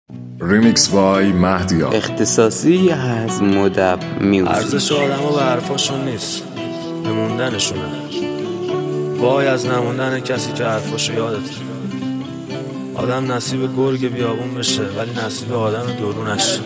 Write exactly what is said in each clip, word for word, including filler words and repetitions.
ریمیکس بای مهدیار. اختصاصی از مدب میوزیک. ارزش آدم ها به حرفاشون نیست، به موندنشونه. وای از نموندن کسی که حرفاشو یادته. آدم نصیب گرگ بیابون بشه ولی نصیب آدم درونش.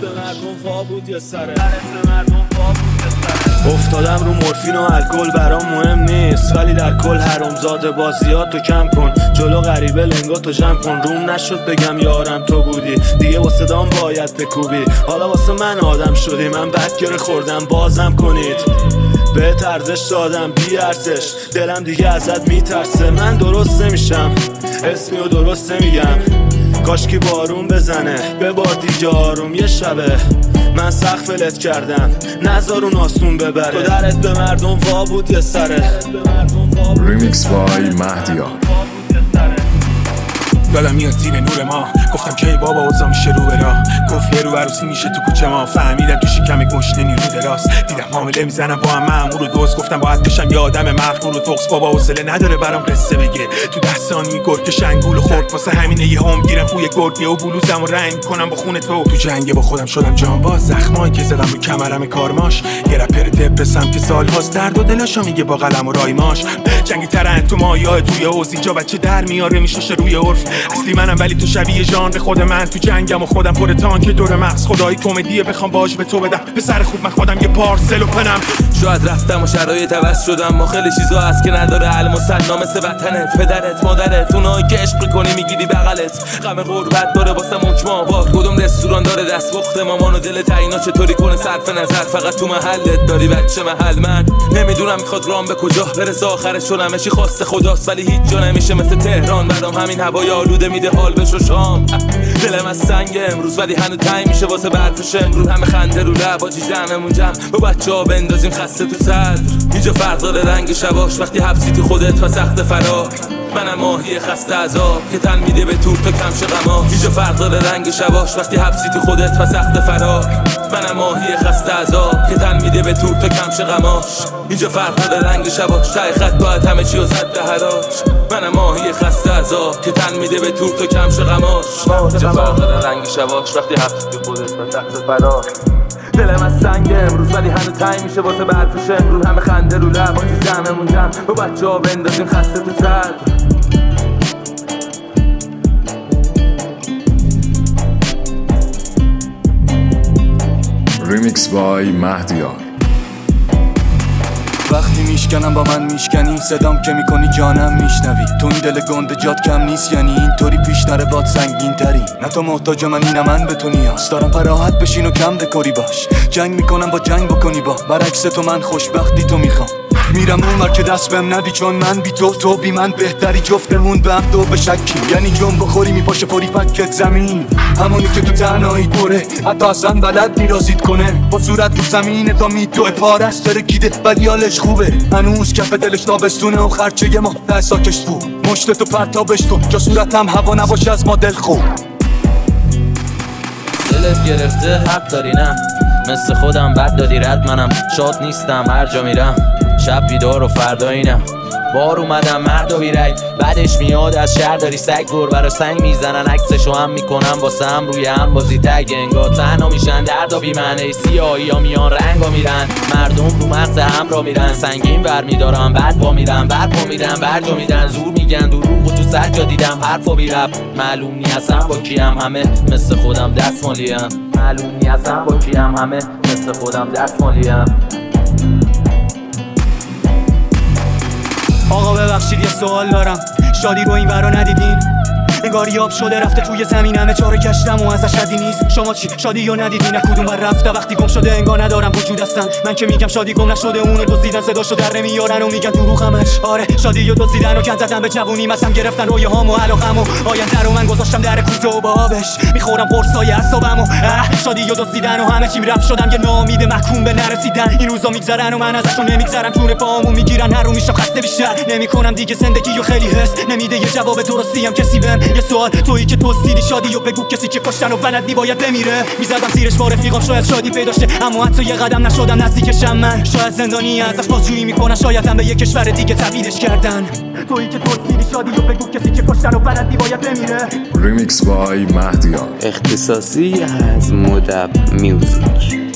افتادم رو مورفین و الکل برام مهم نیست، ولی در کل حرامزاده بازیاتو کم کن، جلو غریبه لنگاتو جمع کن. روم نشد بگم یارم تو بودی، دیگه واسه دام باید بکوبی. حالا واسه من آدم شدی، من بدگره خوردم بازم کنید. بهت ارزش دادم بی ارزش، دلم دیگه ازت میترسه. من درست نمیشم، اسمی و درست نمیگم. کاشکی بارون بزنه ببار دیگه آروم. یه شبه من سقف فلت کردم، نذار اون آسون ببره. تو درت به مردم وا بود یه سره. ریمیکس بای مهدیار. دادم میاد زیر نور ما، گفتم کی بابا اوضاع میشه رو برا. گفت یه رو عروسی میشه تو کوچه ما. فهمیدم تو شکم گشنه نیرو دراز. دیدم حامله میزنم با هم مأمور و دوست. گفتم باید بشم یه آدم مغرور و تقص. بابا حوصله نداره برام قصه بگه. تو ده ثانیه گرگ شنگول خورد، واسه همینه یه هم گیرم خوی گرگه و بلوزم و رنگ کنم با خون تو. تو جنگ با خودم شدم جانباز، زخمایی که زدم رو کمرم کارماش. یه رپر دپرسم که سالهاست درد و دلاشو میگه با قلم و رایماش. جنگی ترن تو مایه توی اوز، اینجا بچه در میاره میشه روی عرف. اصلی منم ولی تو شبیه ژانر خود من. تو جنگم و خودم پر تانک دور مغز. خدای کمدیه بخوام باج به تو بدم، به سر خوب من خودم یه پارسل و پنم. شاید رفتم و شرایط عوض شدم، ما خیلی چیزا هست که نداره علم و سنا، مثل وطنت، پدرت، مادرت، اونایی که عشق کنی میگیری بغلت. غم غربت داره واسه مجموع آباد، کدوم رستوران داره دستپخت مامان و دل تعینا چطوری کنه صرف نظر. فقط تو محلت داری بچه محل. من نمیدونم میخواد رام به کجا برسه، آخرش چون همه چی خواست خداست، ولی هیچ جا نمیشه مثل تهران. بعدم همین هوای آلوده میده حال بشو شام. دلم از سنگ امروز ولی هنوز تنگ میشه واسه برفش امروز. همه خنده رو لب آجی جمعمون جمع، با بچه‌ها بندازیم خسته تو صدر. اینجا فرق داره رنگ شباش، وقتی حبسی تو خودت و سخت فرار. منم ماهی خسته عذاب که تن میده به تور تا کمش غماش. اینجا فرق داره رنگ شباش، وقتی حبسی تو خودت و سخت فرار. منم ماهی خسته عذاب که تن میده به تور تا کمش غماش. اینجا فرق داره رنگ شباش، تای خط باید همه چی رو زد به حراج. منم ماهی خسته عذاب که تن میده به تور تا کمش غماش. اینجا فرق داره رنگ شباش، وقتی حبسی تو خودت و سخت فرار. دلم از سنگ امروز ولی هنوز تنگ میشه واسه برفش امروز. همه خنده رو لب آجی جمعمون جمع، با بچه‌ها بندازیم خسته تو صدر. ریمیکس بای مهدیار. وقتی میشکنم با من میشکنی، صدام که میکنی جانم میشنوی. تو این دل گنده جات کم نیست، یعنی اینطوری پیش نره باد سنگین تری. نه تو محتاج منی نه من به تو نیاز دارم، فراحت بشین و کم دکوری باش. جنگ میکنم با جنگ بکنی با برعکس تو. من خوشبختی تو میخوام، میرم اونور که دست بهم ندی، چون من بی تو تو بی من بهتری. جفتمون به هم دو بشکی، یعنی جنب بخوری میپاشه فوری فکت زمین. همونی که تو تنهایی بره، حتی اصلا بلد میرازید کنه. با صورت رو زمینه تا میدوه پارست ترکیده ولی حالش خوبه. هنوز کف دلش تابستونه و خرچه ما ده ساکش تو. مشت تو پرتابش تو، جا صورتم هوا نباشه از ما دل خوب. دلت گرفته حق داری نه، مثل خودم بد دادی رد. منم شاد نیستم هر جا میرم، شب بیدار و فردا اینم. بار اومدم مرد و بیرگ، بعدش میاد از شهر داری سگ. دور برا سنگ میزنن عکسشو هم میکنم واسه هم روی هم بازی تگ. انگار تنها میشن درد و بیمعنی، سیاهی ها میان رنگ ها میرن. مردم رو مغز هم را میرن، سنگین ور میدارم بعد با میرن. بر پا میرن برجا میدن، زور میگن دروغ و تو سر جا دیدم حرف و بیرب. معلوم نی اصلا با کیم، همه مثل خودم دست مالیم. معلوم نی اصلا با کیم، همه مثل خودم دست مالیم. آقا ببخشید یه سوال دارم، شادی رو این ورا ندیدین؟ انگار یاب شده رفته توی زمین، همه چاره کشتم و ازش ردی نیست. شما چی شادی یا ندیدین؟ نه کدوم بر رفته وقتی گم شده انگار ندارم وجود هستن. من که میگم شادی گم نشده، اونو دزدیدن صداشو در نمیارن و میگن دروغ همش. آره شادی رو دزدیدن و کن زدن به جوونی، مثلا گرفتن رویاهام و علاقم و آینده رو من گذاشتم در کوزه و با آبش میخورم قرصای اعصابم. و شادی رو دزدیدن و همه چیم رفت شدم یه ناامید محکوم به نرسیدن. این روزا میگذرن و من ازشون نمیگذرم، جون پاهامو میگیرن هر رو میشم خسته بیشتر. نمیکنم دیگه زندگی و خیلی حس نمیده یه جواب درستی هم کسی بهم. یه سوال تویی که توصیدی شادی و بگو کسی که کشتن و بلدی باید بمیره. میزدم زیرش با رفیقام شاید شادی پیداشته اما حتی یه قدم نشدم نزدیکشم من. شاید زندانی ازش بازجویی میکنن شاید هم به یه کشور دیگه تبعیدش کردن. تویی که توصیدی شادی و بگو کسی که کشتن و بلدی باید بمیره. ریمیکس بای مهدیار. اختصاصی از مدب میوزیک.